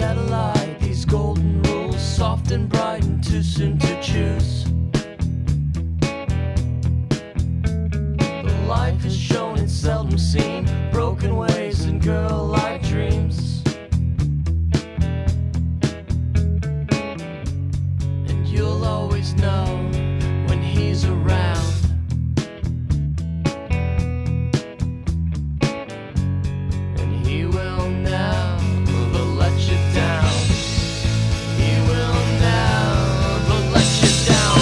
satellite. These golden rules, soft and bright and too soon to choose. The life is shown and seldom seen, broken ways and girl-like dreams. And you'll always know when he's around. He will never let you down. He will never let you down.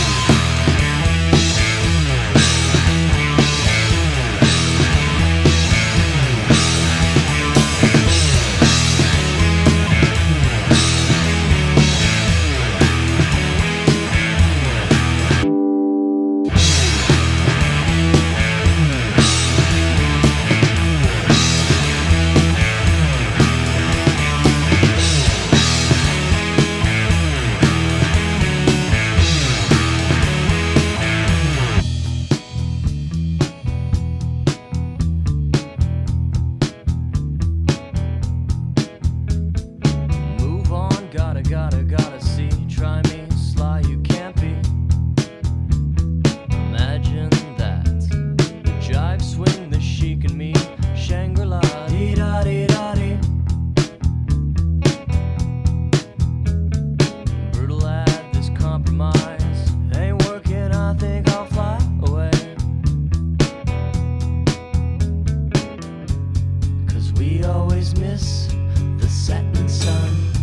Gotta see, try me, sly you can't be. Imagine that, the jive swing, the chic and me, Shangri-La, dee-da-dee-da-dee. Brutal at this compromise, ain't working, I think I'll fly away. 'Cause we always miss the setting sun.